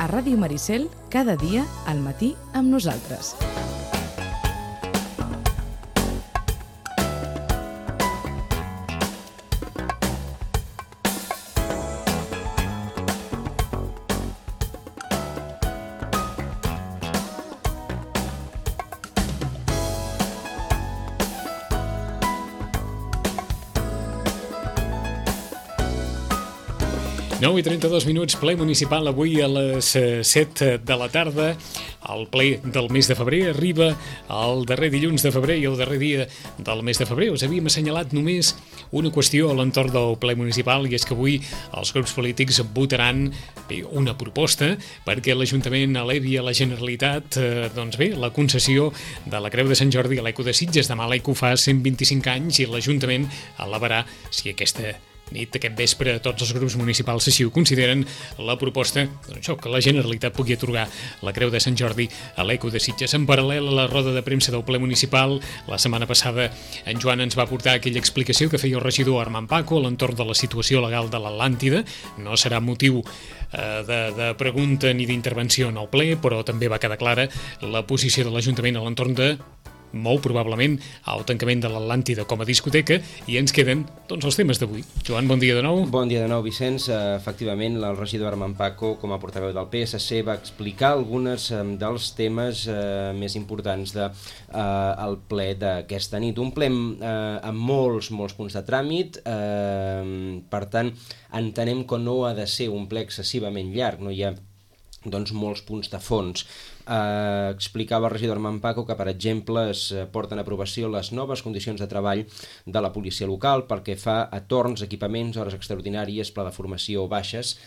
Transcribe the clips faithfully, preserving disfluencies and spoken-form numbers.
a Ràdio Maricel, cada dia al matí amb nosaltres. nou i trenta-dos minuts, ple municipal avui a les set de la tarda. El ple del mes de febrer arriba el darrer dilluns de febrer i el darrer dia del mes de febrer. Us havíem assenyalat només una qüestió a l'entorn del ple municipal, i és que avui els grups polítics votaran bé, una proposta perquè l'Ajuntament elevi a la Generalitat eh, doncs bé, la concessió de la Creu de Sant Jordi a l'Eco de Sitges. Demà l'Eco fa cent vint-i-cinc anys i l'Ajuntament elevarà, si aquesta nit, aquest vespre, tots els grups municipals així ho consideren, la proposta doncs això, que la Generalitat pugui atorgar la Creu de Sant Jordi a l'Eco de Sitges. En paral·lel a la roda de premsa del ple municipal, la setmana passada en Joan ens va portar aquella explicació que feia el regidor Armand Paco a l'entorn de la situació legal de l'Atlàntida. No serà motiu eh, de, de pregunta ni d'intervenció en el ple, però també va quedar clara la posició de l'Ajuntament a l'entorn de, molt probablement, al tancament de l'Atlàntida com a discoteca, i ens queden doncs, els temes d'avui. Joan, bon dia de nou. Bon dia de nou, Vicenç. Uh, efectivament, el regidor Armand Paco, com a portaveu del P S C, va explicar alguns um, dels temes uh, més importants del de, uh, ple d'aquesta nit. Un ple uh, amb molts, molts punts de tràmit, uh, per tant, entenem que no ha de ser un ple excessivament llarg, no hi ha doncs, molts punts de fons. Uh, explicava el regidor Armand Paco que, per exemple, es porten a aprovació les noves condicions de treball de la policia local pel que fa a torns, equipaments, hores extraordinàries, pla de formació o baixes.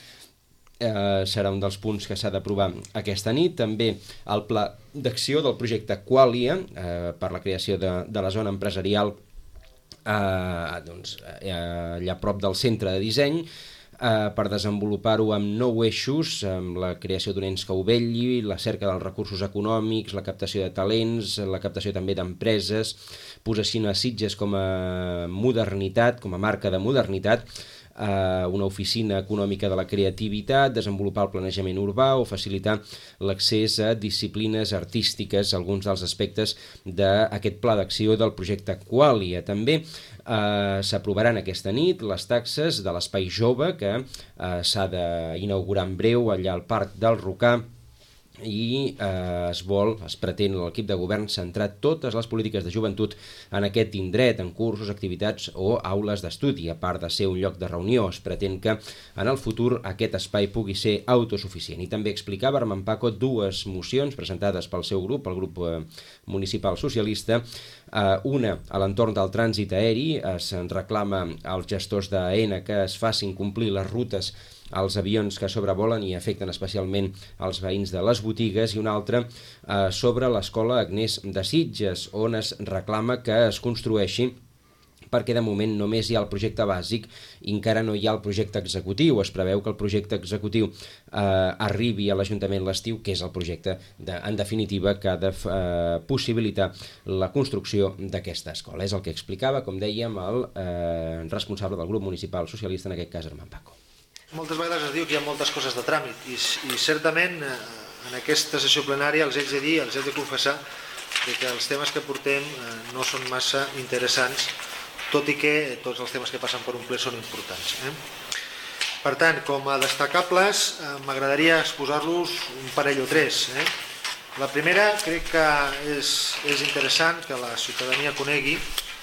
Uh, serà un dels punts que s'ha d'aprovar aquesta nit. També el pla d'acció del projecte Qualia uh, per la creació de, de la zona empresarial uh, doncs, uh, allà a prop del centre de disseny, Uh, per desenvolupar-ho amb nou eixos, amb la creació d'un ens que ho vetlli, la cerca dels recursos econòmics, la captació de talents, la captació també d'empreses, posicionar Sitges com a modernitat, com a marca de modernitat, uh, una oficina econòmica de la creativitat, desenvolupar el planejament urbà o facilitar l'accés a disciplines artístiques, alguns dels aspectes d'aquest pla d'acció del projecte Qualia. També Uh, s'aprovaran aquesta nit les taxes de l'espai jove que uh, s'ha d'inaugurar en breu allà al Parc del Rocà, i eh, es vol, es pretén l'equip de govern centrar totes les polítiques de joventut en aquest indret, en cursos, activitats o aules d'estudi. A part de ser un lloc de reunió, es pretén que en el futur aquest espai pugui ser autosuficient. I també explicava Armand Paco dues mocions presentades pel seu grup, el grup eh, municipal socialista. Eh, una, a l'entorn del trànsit aeri, es reclama als gestors d'Aena que es facin complir les rutes als avions que sobrevolen i afecten especialment els veïns de les botigues, i una altra eh, sobre l'escola Agnès de Sitges, on es reclama que es construeixi, perquè de moment només hi ha el projecte bàsic i encara no hi ha el projecte executiu. Es preveu que el projecte executiu eh, arribi a l'Ajuntament l'estiu, que és el projecte, de, en definitiva, que ha de eh, possibilitar la construcció d'aquesta escola. És el que explicava, com dèiem, el eh, responsable del grup municipal socialista, en aquest cas Armand Paco. Moltes vegades es diu que hi ha moltes coses de tràmit i, i certament eh, en aquesta sessió plenària els haig de dir, els haig de confessar de que els temes que portem eh, no són massa interessants, tot i que tots els temes que passen per un ple són importants. Eh? Per tant, com a destacables, eh, m'agradaria exposar-los un parell o tres. Eh? La primera, crec que és, és interessant que la ciutadania conegui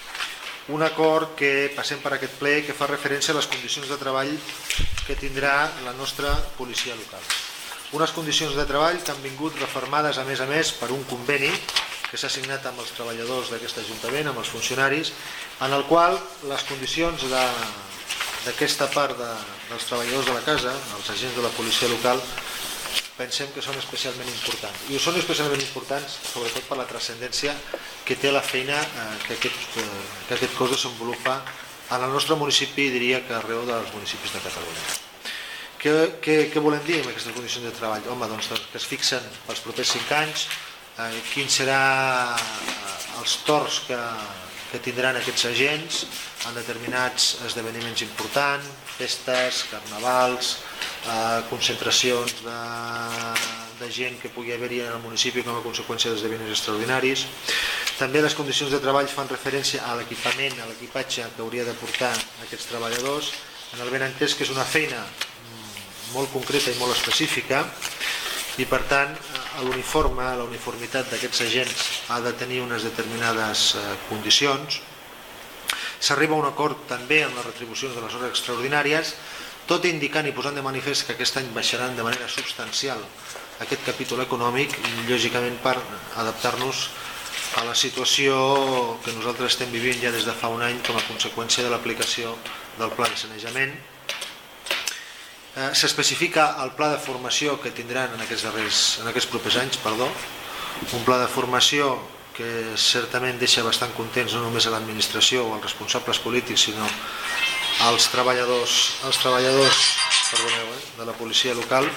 un acord que passem per aquest ple que fa referència a les condicions de treball que tindrà la nostra policia local. Unes condicions de treball que han vingut reformades, a més a més, per un conveni que s'ha signat amb els treballadors d'aquest Ajuntament, amb els funcionaris, en el qual les condicions d'aquesta part de, dels treballadors de la casa, els agents de la policia local, pensem que són especialment importants. I són especialment importants sobretot per la transcendència que té la feina eh, que, aquest, que, que aquest cos desenvolupa en el nostre municipi, i diria que arreu dels municipis de Catalunya. Què, què, què volem dir amb aquestes condicions de treball? Home, doncs que es fixen pels propers cinc anys, eh, quins seran eh, els torns que, que tindran aquests agents en determinats esdeveniments importants, festes, carnavals, eh, concentracions de, de gent que pugui haver-hi en el municipi com a conseqüència d'esdeveniments extraordinaris. També les condicions de treball fan referència a l'equipament, a l'equipatge que hauria de portar aquests treballadors, en el ben entès que és una feina molt concreta i molt específica, i per tant l'uniforme, la uniformitat d'aquests agents ha de tenir unes determinades condicions. S'arriba a un acord també amb les retribucions de les hores extraordinàries, tot indicant i posant de manifest que aquest any baixaran de manera substancial aquest capítol econòmic, lògicament per adaptar-nos a la situació que nosaltres estem vivint ja des de fa un any com a conseqüència de l'aplicació del pla de sanejament. S'especifica el pla de formació que tindran en aquests, darrers, en aquests propers anys, perdó, un pla de formació que certament deixa bastant contents no només a l'administració o als responsables polítics, sinó als treballadors, als treballadors perdoneu, eh, de la policia local.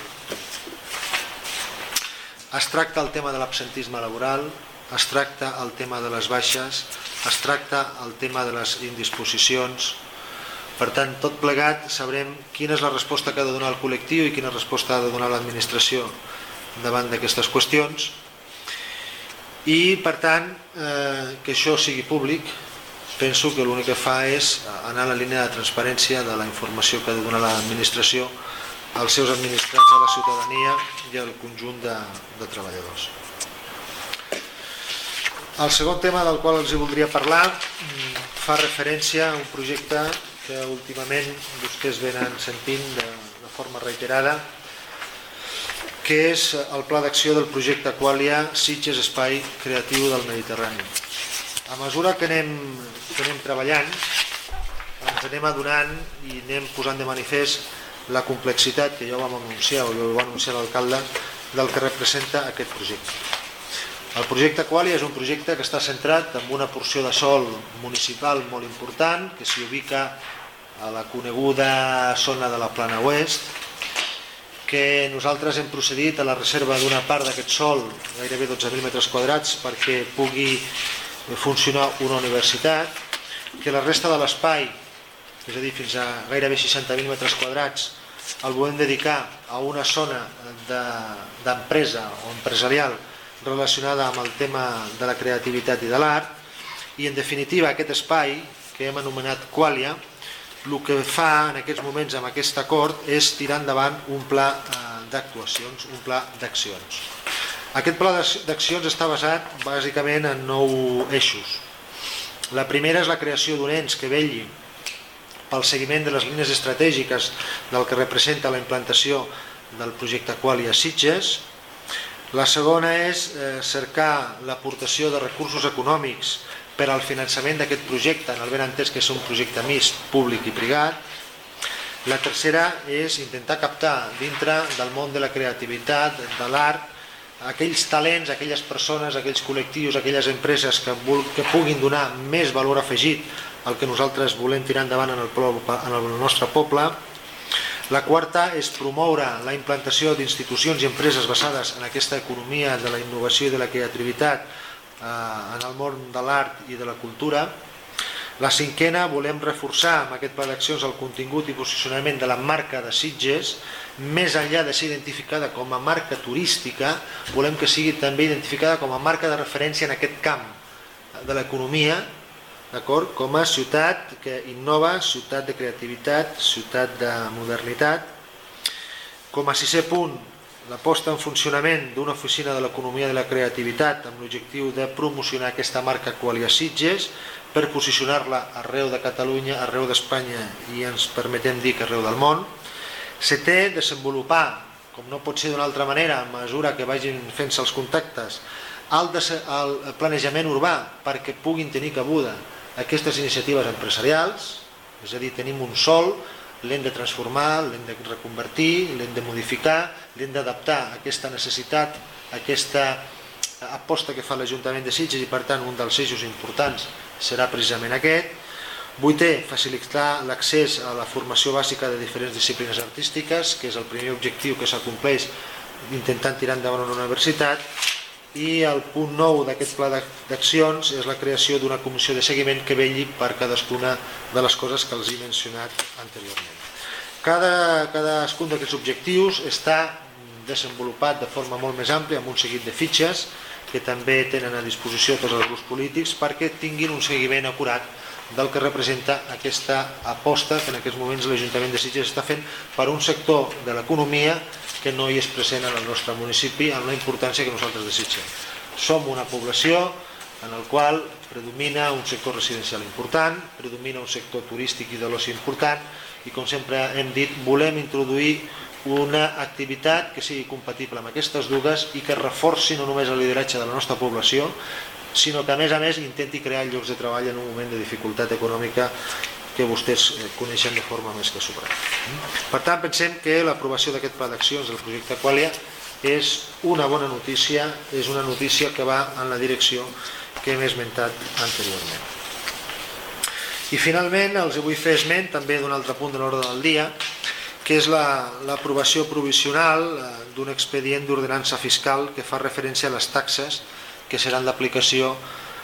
Es tracta el tema de l'absentisme laboral, es tracta el tema de les baixes, es tracta el tema de les indisposicions. Per tant, tot plegat sabrem quina és la resposta que ha de donar el col·lectiu i quina resposta ha de donar l'administració davant d'aquestes qüestions. I, per tant, eh, que això sigui públic, penso que l'únic que fa és anar a la línia de transparència de la informació que ha de donar l'administració als seus administrats, a la ciutadania i al conjunt de, de treballadors. El segon tema del qual els voldria parlar fa referència a un projecte que últimament vostès venen sentint de, de forma reiterada, que és el pla d'acció del projecte Qualia Sitges Espai Creatiu del Mediterrani. A mesura que anem, que anem treballant, ens anem adonant i anem posant de manifest la complexitat, que ja ho vam anunciar, o ja ho va anunciar l'alcalde, del que representa aquest projecte. El projecte Qualia és un projecte que està centrat en una porció de sòl municipal molt important, que s'hi ubica a la coneguda zona de la Plana Oest, que nosaltres hem procedit a la reserva d'una part d'aquest sòl, gairebé dotze mil metres quadrats, perquè pugui funcionar una universitat, que la resta de l'espai, és a dir, fins a gairebé seixanta mil metres quadrats, el volem dedicar a una zona d'empresa o empresarial relacionada amb el tema de la creativitat i de l'art, i en definitiva aquest espai que hem anomenat Qualia el que fa en aquests moments amb aquest acord és tirar endavant un pla d'actuacions, un pla d'accions. Aquest pla d'accions està basat bàsicament en nou eixos. La primera és la creació d'un ens que vetlli pel seguiment de les línies estratègiques del que representa la implantació del projecte Qualia Sitges. La segona és cercar l'aportació de recursos econòmics per al finançament d'aquest projecte, en el ben entès que és un projecte mixt, públic i privat. La tercera és intentar captar dintre del món de la creativitat, de l'art, aquells talents, aquelles persones, aquells col·lectius, aquelles empreses que, que puguin donar més valor afegit al que nosaltres volem tirar endavant en el, en el nostre poble. La quarta és promoure la implantació d'institucions i empreses basades en aquesta economia de la innovació i de la creativitat eh, en el món de l'art i de la cultura. La cinquena, volem reforçar amb aquest pla d'accions el contingut i posicionament de la marca de Sitges, més enllà de ser identificada com a marca turística, volem que sigui també identificada com a marca de referència en aquest camp de l'economia, d'acord, com a ciutat que innova, ciutat de creativitat, ciutat de modernitat. Com a sisè punt, la posta en funcionament d'una oficina de l'economia de la creativitat amb l'objectiu de promocionar aquesta marca Qualia Sitges per posicionar-la arreu de Catalunya, arreu d'Espanya i ens permetem dir que arreu del món. Setè, desenvolupar, com no pot ser d'una altra manera, a mesura que vagin fent-se els contactes, el, el planejament urbà perquè puguin tenir cabuda aquestes iniciatives empresarials, és a dir, tenim un sòl, l'hem de transformar, l'hem de reconvertir, l'hem de modificar, l'hem d'adaptar a aquesta necessitat, a aquesta aposta que fa l'Ajuntament de Sitges i per tant un dels eixos importants serà precisament aquest. Vuitè, facilitar l'accés a la formació bàsica de diferents disciplines artístiques, que és el primer objectiu que s'acompleix intentant tirar endavant una universitat. i el punt nou d'aquest pla d'accions és la creació d'una comissió de seguiment que vetlli per cadascuna de les coses que els he mencionat anteriorment. Cada, cadascun d'aquests objectius està desenvolupat de forma molt més àmplia amb un seguit de fitxes que també tenen a disposició tots els grups polítics perquè tinguin un seguiment acurat del que representa aquesta aposta que en aquests moments l'Ajuntament de Sitges està fent per un sector de l'economia que no hi és present en el nostre municipi amb la importància que nosaltres desitgem. Som una població en el qual predomina un sector residencial important, predomina un sector turístic i de l'oci important i, com sempre hem dit, volem introduir una activitat que sigui compatible amb aquestes dues i que reforci no només el lideratge de la nostra població, sinó que a més a més intenti crear llocs de treball en un moment de dificultat econòmica que vostès coneixen de forma més que sobrada. Per tant, pensem que l'aprovació d'aquest pla d'accions del projecte Qualia és una bona notícia, és una notícia que va en la direcció que hem esmentat anteriorment. I finalment els vull fer esment també d'un altre punt de l'ordre del dia, que és l'aprovació provisional d'un expedient d'ordenança fiscal que fa referència a les taxes que seran d'aplicació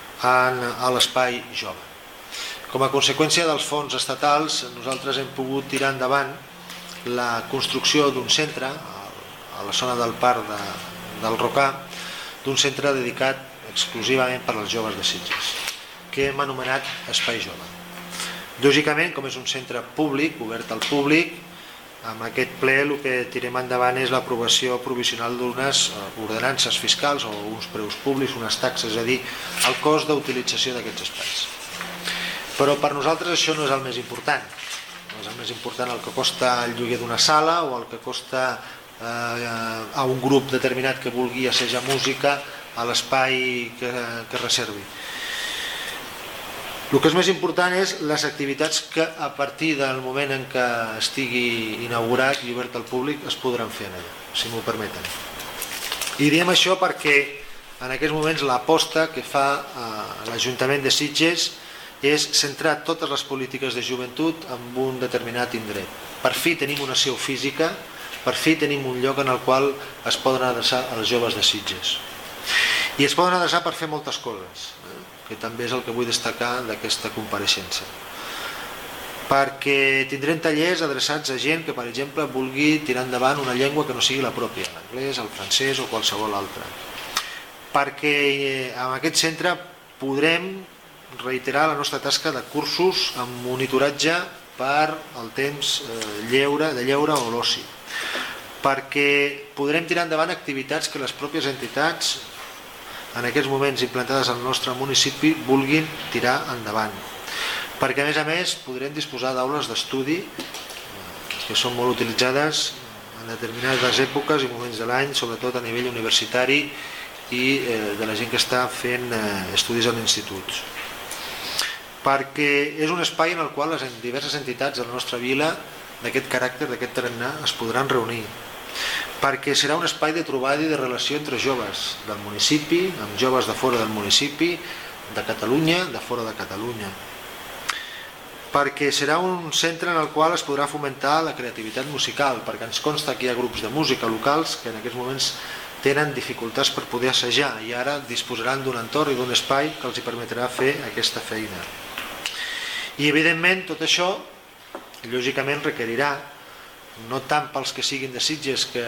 a l'espai jove. Com a conseqüència dels fons estatals, nosaltres hem pogut tirar endavant la construcció d'un centre a la zona del parc del Rocà, d'un centre dedicat exclusivament per als joves de Sitges, que hem anomenat Espai Jove. Lògicament, com és un centre públic, obert al públic, amb aquest ple el que tirem endavant és l'aprovació provisional d'unes ordenances fiscals o uns preus públics, unes taxes, és a dir, el cost d'utilització d'aquests espais. Però per nosaltres això no és el més important. No és el més important el que costa el lloguer d'una sala o el que costa a un grup determinat que vulgui assajar música a l'espai que reservi. El que és més important és les activitats que a partir del moment en què estigui inaugurat i obert al públic es podran fer allà, si m'ho permeten. I diem això perquè en aquests moments l'aposta que fa l'Ajuntament de Sitges és centrar totes les polítiques de joventut en un determinat indret. Per fi tenim una seu física, per fi tenim un lloc en el qual es poden adreçar als joves de Sitges. I es poden adreçar per fer moltes coses, que també és el que vull destacar d'aquesta compareixença. Perquè tindrem tallers adreçats a gent que, per exemple, vulgui tirar endavant una llengua que no sigui la pròpia, l'anglès, el francès o qualsevol altra. Perquè en aquest centre podrem reiterar la nostra tasca de cursos amb monitoratge per al temps lleure, de lleure o l'oci. Perquè podrem tirar endavant activitats que les pròpies entitats en aquests moments implantades al nostre municipi vulguin tirar endavant. Perquè a més a més podrem disposar d'aules d'estudi que són molt utilitzades en determinades èpoques i moments de l'any, sobretot a nivell universitari i de la gent que està fent estudis en instituts. Perquè és un espai en el qual les diverses entitats de la nostra vila d'aquest caràcter, d'aquest tarannà, es podran reunir. Perquè serà un espai de trobada i de relació entre joves del municipi, amb joves de fora del municipi, de Catalunya, de fora de Catalunya. Perquè serà un centre en el qual es podrà fomentar la creativitat musical, perquè ens consta que hi ha grups de música locals que en aquests moments tenen dificultats per poder assajar i ara disposaran d'un entorn i d'un espai que els permetrà fer aquesta feina. I evidentment tot això lògicament requerirà, no tant pels que siguin de Sitges, que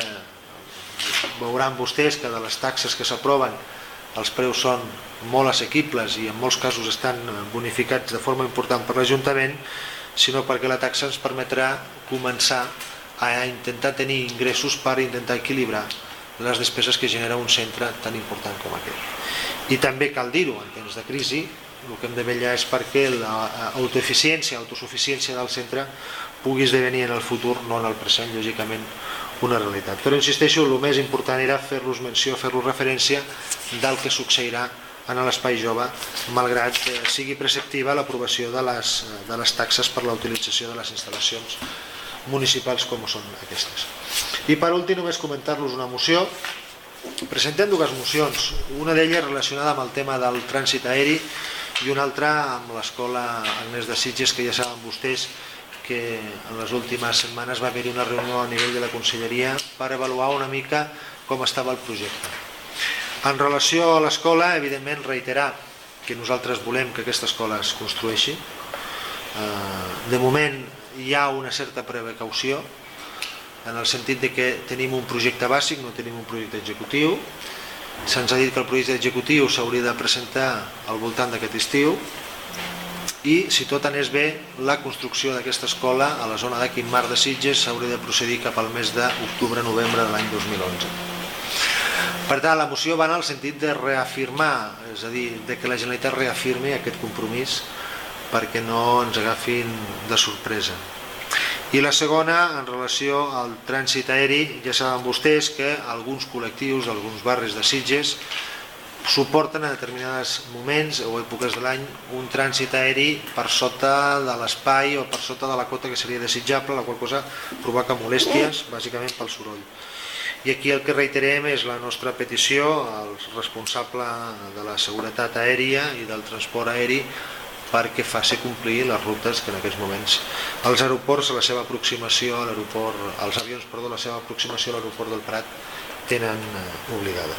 veuran vostès que de les taxes que s'aproven els preus són molt assequibles i en molts casos estan bonificats de forma important per l'Ajuntament, sinó perquè la taxa ens permetrà començar a intentar tenir ingressos per intentar equilibrar les despeses que genera un centre tan important com aquest. I també cal dir-ho, en temps de crisi, el que hem de vetllar és perquè l'autoeficiència, l'autosuficiència del centre pugui esdevenir en el futur, no en el present, lògicament, una realitat. Però insisteixo, el més important era fer-los menció, fer-los referència del que succeirà en l'espai jove, malgrat que sigui preceptiva l'aprovació de les, de les taxes per la utilització de les instal·lacions municipals com són aquestes. I per últim només comentar-los una moció. Presentem dues mocions, una d'elles relacionada amb el tema del trànsit aeri i una altra amb l'escola Agnès de Sitges, que ja saben vostès que en les últimes setmanes va haver-hi una reunió a nivell de la Conselleria per avaluar una mica com estava el projecte. En relació a l'escola, evidentment, reiterar que nosaltres volem que aquesta escola es construeixi. De moment hi ha una certa precaució, en el sentit de que tenim un projecte bàsic, no tenim un projecte executiu. Se'ns ha dit que el projecte executiu s'hauria de presentar al voltant d'aquest estiu i, si tot anés bé, la construcció d'aquesta escola a la zona de Quintmar de Sitges s'hauria de procedir cap al mes d'octubre-novembre de l'any dos mil onze. Per tant, la moció va en el sentit de reafirmar, és a dir, de que la Generalitat reafirmi aquest compromís perquè no ens agafin de sorpresa. I la segona, en relació al trànsit aeri, ja saben vostès que alguns col·lectius, alguns barris de Sitges, suporten a determinats moments o èpoques de l'any un trànsit aeri per sota de l'espai o per sota de la cota que seria desitjable, la qual cosa provoca molèsties, bàsicament pel soroll. I aquí el que reiterem és la nostra petició al responsable de la seguretat aèria i del transport aeri perquè faci complir les rutes que en aquests moments els aeroports, a la seva aproximació a l'aeroport, els avions, perdó, la seva aproximació a l'aeroport del Prat tenen obligada.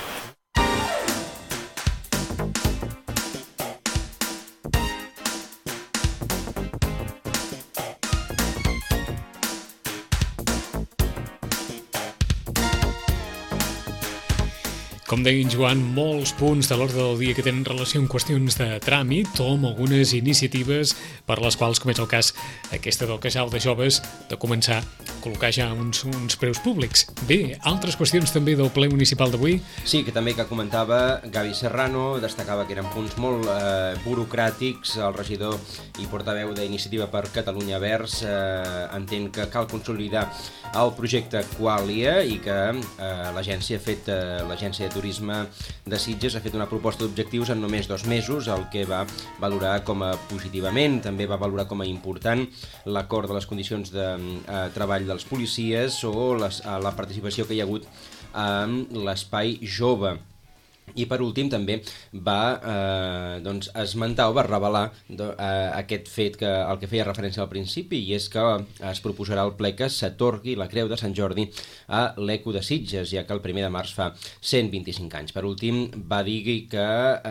Com deia en Joan, molts punts de l'ordre del dia que tenen relació amb qüestions de tràmit o amb algunes iniciatives per les quals, com és el cas aquesta del casal de joves, de començar a col·locar ja uns, uns preus públics. Bé, altres qüestions també del ple municipal d'avui? Sí, que també que comentava Gavi Serrano, destacava que eren punts molt eh, burocràtics. El regidor i portaveu d'Iniciativa per Catalunya Verds eh, entén que cal consolidar el projecte Qualia i que eh, l'agència ha fet eh, l'agència de Turisme de Sitges ha fet una proposta d'objectius en només dos mesos, el que va valorar com a positivament. També va valorar com a important l'acord de les condicions de eh, treball dels policies o les, eh, la participació que hi ha hagut en l'espai jove. I per últim també va eh, doncs, esmentar o va revelar do, eh, aquest fet que el que feia referència al principi, i és que es proposarà al ple que s'atorgui la Creu de Sant Jordi a l'Eco de Sitges, ja que el primer de març fa cent vint-i-cinc anys. Per últim va dir que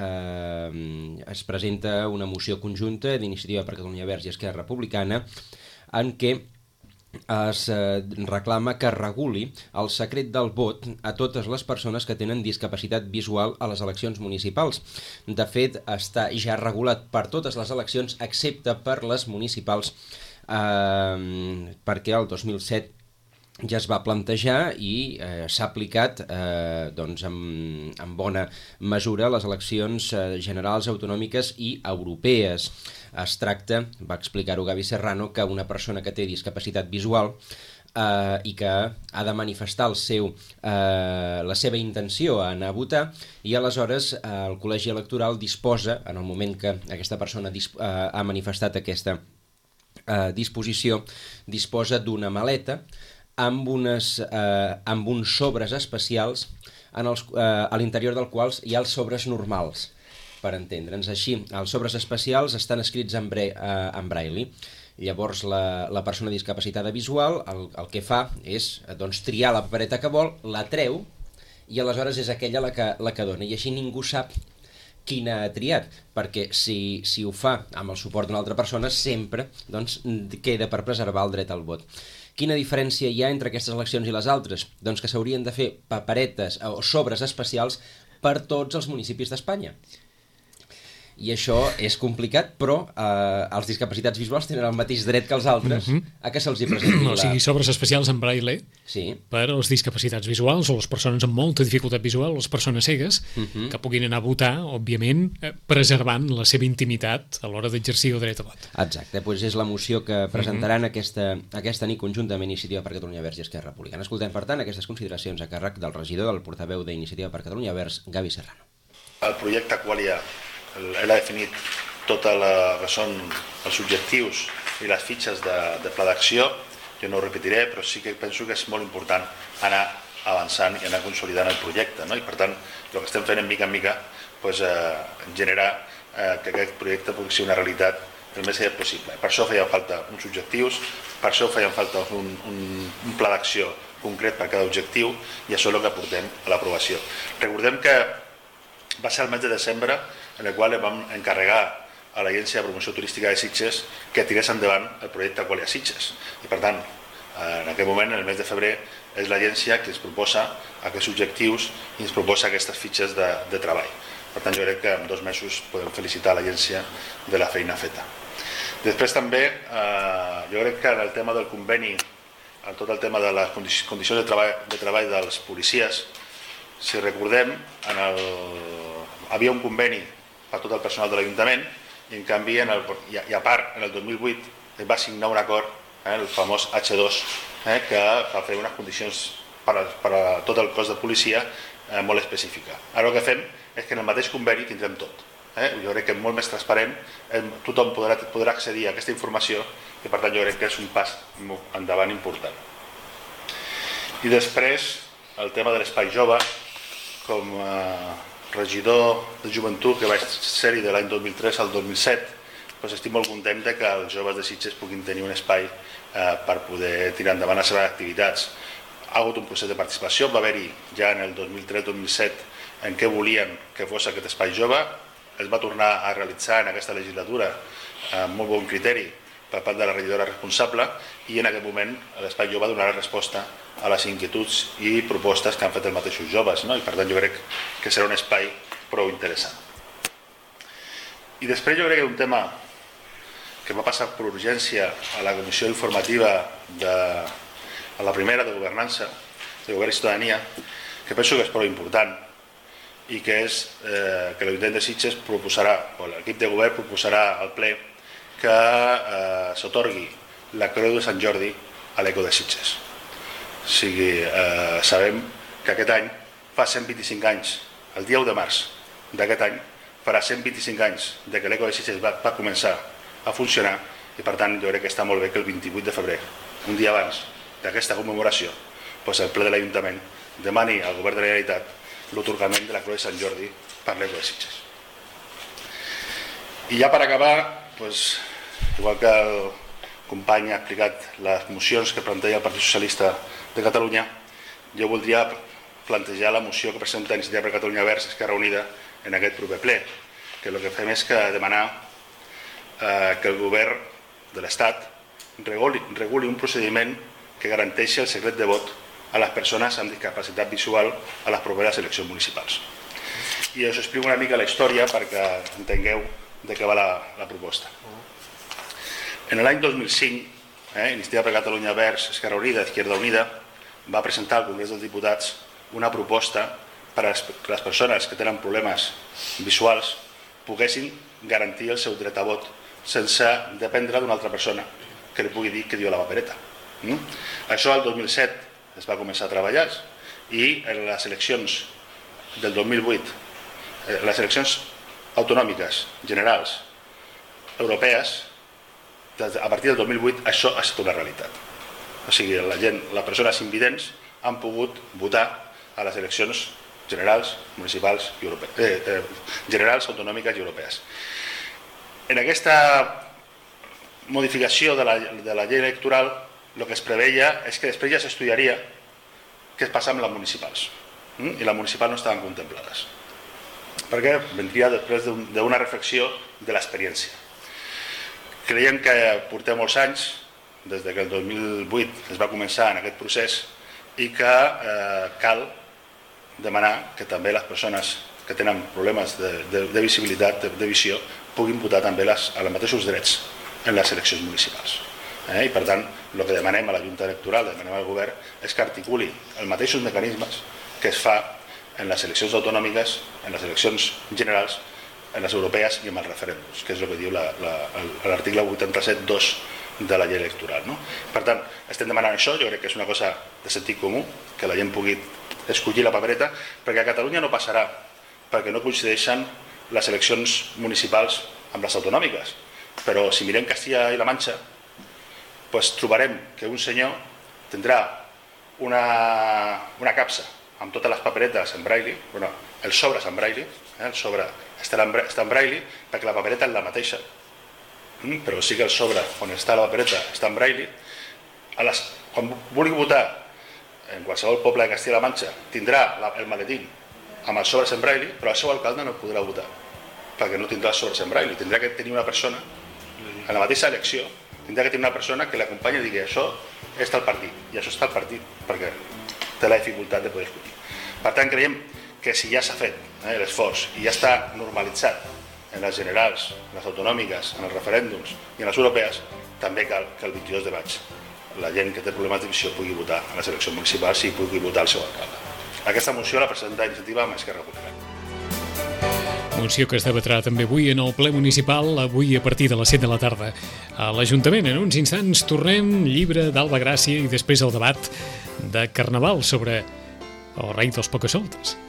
eh, es presenta una moció conjunta d'Iniciativa per Catalunya Verds i Esquerra Republicana en què es eh, reclama que reguli el secret del vot a totes les persones que tenen discapacitat visual a les eleccions municipals. De fet, està ja regulat per totes les eleccions excepte per les municipals, eh, perquè el dos mil set ja es va plantejar i eh, s'ha aplicat eh, doncs, en, en bona mesura a les eleccions eh, generals, autonòmiques i europees. Es tracta, va explicar-ho Gavi Serrano, que una persona que té discapacitat visual eh, i que ha de manifestar el seu, eh, la seva intenció a anar a votar, i aleshores eh, el col·legi electoral disposa, en el moment que aquesta persona disp eh, ha manifestat aquesta eh, disposició, disposa d'una maleta amb, unes, eh, amb uns sobres especials en els, eh, a l'interior del quals hi ha els sobres normals, per entendre'ns. Així, els sobres especials estan escrits en, bre, eh, en braille. Llavors, la, la persona discapacitada visual el, el que fa és doncs, triar la papereta que vol, la treu, i aleshores és aquella la que, la que dona. I així ningú sap quina ha triat, perquè si, si ho fa amb el suport d'una altra persona, sempre doncs, queda per preservar el dret al vot. Quina diferència hi ha entre aquestes eleccions i les altres? Doncs que s'haurien de fer paperetes o sobres especials per tots els municipis d'Espanya. I això és complicat, però eh, els discapacitats visuals tenen el mateix dret que els altres mm-hmm. a que se'ls hi presenti la... O sigui, sobres especials en braille sí. per als discapacitats visuals o les persones amb molta dificultat visual, les persones cegues, mm-hmm. que puguin anar a votar, òbviament, eh, preservant la seva intimitat a l'hora d'exercir el dret a vot. Exacte, doncs és la moció que presentaran mm-hmm. aquesta, aquesta nit conjuntament Iniciativa per Catalunya Verds i Esquerra Republicana. Escoltem, per tant, aquestes consideracions a càrrec del regidor, del portaveu d'Iniciativa per Catalunya Verds, Gavi Serrano. El projecte Qualia ell ha definit tots que són els objectius i les fitxes de, de pla d'acció. Jo no ho repetiré, però sí que penso que és molt important anar avançant i anar consolidant el projecte, no? I per tant, el que estem fent en mica en mica pues, eh, generar eh, que aquest projecte pugui ser una realitat el més aviat possible. Per això feien falta uns objectius, per això feien falta un, un, un pla d'acció concret per cada objectiu, i això és el que portem a l'aprovació. Recordem que va ser el mes de desembre en el qual vam encarregar a l'Agència de Promoció Turística de Sitges que tirés endavant el projecte Qualia Sitges. I per tant, en aquest moment, en el mes de febrer, és l'agència que ens proposa aquests objectius i ens proposa aquestes fitxes de, de treball. Per tant, jo crec que en dos mesos podem felicitar l'agència de la feina feta. Després també, eh, jo crec que en el tema del conveni, en tot el tema de les condicions de treball, de treball dels policies, si recordem, en el, havia un conveni per tot el personal de l'Ajuntament i en canvi, en el, i a part, en el dos mil vuit es va signar un acord, eh, el famós H dos, eh, que va fer unes condicions per a, per a tot el cos de policia eh, molt específica. Ara el que fem és que en el mateix conveni tindrem tot. Eh? Jo crec que és molt més transparent, eh, tothom podrà, podrà accedir a aquesta informació i per tant jo crec que és un pas endavant important. I després, el tema de l'espai jove, com a regidor de joventut que vaig ser-hi de l'any dos mil tres al dos mil set, doncs estic molt content que els joves de Sitges puguin tenir un espai eh, per poder tirar endavant les seves activitats. Ha hagut un procés de participació, va haver-hi ja en el dos mil tres dos mil set en què volien que fos aquest espai jove, es va tornar a realitzar en aquesta legislatura amb molt bon criteri per part de la regidora responsable i en aquest moment l'espai jove donarà resposta a les inquietuds i propostes que han fet els mateixos joves, no? I per tant jo crec que serà un espai prou interessant. I després jo crec que un tema que va passar per urgència a la comissió informativa de a la primera de governança, de govern i ciutadania, que penso que és prou important i que és eh, que l'Ajuntament de Sitges proposarà, o l'equip de govern proposarà al ple que eh, s'atorgui la Creu de Sant Jordi a l'Eco de Sitges. O sigui, eh, sabem que aquest any fa cent vint-i-cinc anys, el dia u de març d'aquest any, farà cent vint-i-cinc anys de que l'Eco de Sitges va, va començar a funcionar i per tant jo crec que està molt bé que el vint-i-vuit de febrer, un dia abans d'aquesta commemoració, doncs el ple de l'Ajuntament demani al govern de la Generalitat l'atorgament de la Creu de Sant Jordi per l'Eco de Sitges. I ja per acabar, doncs, igual que el company ha explicat les mocions que planteja el Partit Socialista de Catalunya, jo voldria plantejar la moció que presenta Iniciativa per Catalunya Verds Esquerra Unida en aquest proper ple, que el que fem és que demanar eh, que el govern de l'Estat reguli, reguli un procediment que garanteixi el secret de vot a les persones amb discapacitat visual a les properes eleccions municipals. I us explico una mica la història perquè entengueu de què va la, la proposta. En l'any dos mil cinc, eh, Iniciativa per Catalunya Verds Esquerra Unida, Izquierda Unida, va presentar al Congrés dels Diputats una proposta per a les persones que tenen problemes visuals poguessin garantir el seu dret a vot sense dependre d'una altra persona que li pugui dir que diu la papereta. Mm? Això el dos mil set es va començar a treballar i en les eleccions del dos mil vuit, les eleccions autonòmiques, generals, europees, a partir del dos mil vuit això ha estat una realitat. O sigui, la gent, les persones invidents han pogut votar a les eleccions generals, municipals i europees, eh, eh, generals, autonòmiques i europees. En aquesta modificació de la, de la llei electoral el que es preveia és que després ja s'estudiaria què es passa amb les municipals. Mm? I les municipals no estaven contemplades. Perquè vendria després d'una reflexió de l'experiència. Creiem que portem molts anys, des que el dos mil vuit es va començar en aquest procés, i que eh, cal demanar que també les persones que tenen problemes de, de, de visibilitat, de, de visió, puguin votar també les, els mateixos drets en les eleccions municipals. Eh? I per tant, el que demanem a la Junta Electoral, demanem al govern, és que articuli els mateixos mecanismes que es fa en les eleccions autonòmiques, en les eleccions generals, en les europees i en els referèndums, que és el que diu l'article vuitanta-set dos de la llei electoral. No? Per tant, estem demanant això, jo crec que és una cosa de sentit comú, que la gent pugui escollir la papereta, perquè a Catalunya no passarà, perquè no coincideixen les eleccions municipals amb les autonòmiques. Però si mirem Castilla i la Manxa, doncs trobarem que un senyor tindrà una, una capsa amb totes les paperetes en braille, bueno, els sobres en braille, eh, el sobre està en, està en braille perquè la papereta és la mateixa, mm, però sí que el sobre on està la papereta està en braille. A les, quan vulgui votar en qualsevol poble de Castilla-La Manxa tindrà la, el maletín amb els sobres en braille, però el seu alcalde no podrà votar, perquè no tindrà els sobres en braille. Tindrà que tenir una persona, en la mateixa elecció, tindrà que tenir una persona que l'acompanyi i digui això està al partit, i això està al partit, perquè té la dificultat de poder escollir. Per tant, creiem que si ja s'ha fet eh, l'esforç i ja està normalitzat en les generals, en les autonòmiques, en els referèndums i en les europees, també cal que el vint-i-dos de maig la gent que té problemes de visió pugui votar a les eleccions municipals i pugui votar el seu alcalde. Aquesta moció la presenta Iniciativa amb Esquerra Republicana. Moció que es debatrà també avui en el ple municipal, avui a partir de les set de la tarda a l'Ajuntament. En uns instants tornem, llibre d'Alba Gràcia i després el debat de Carnaval sobre el rei dels pocasoltes.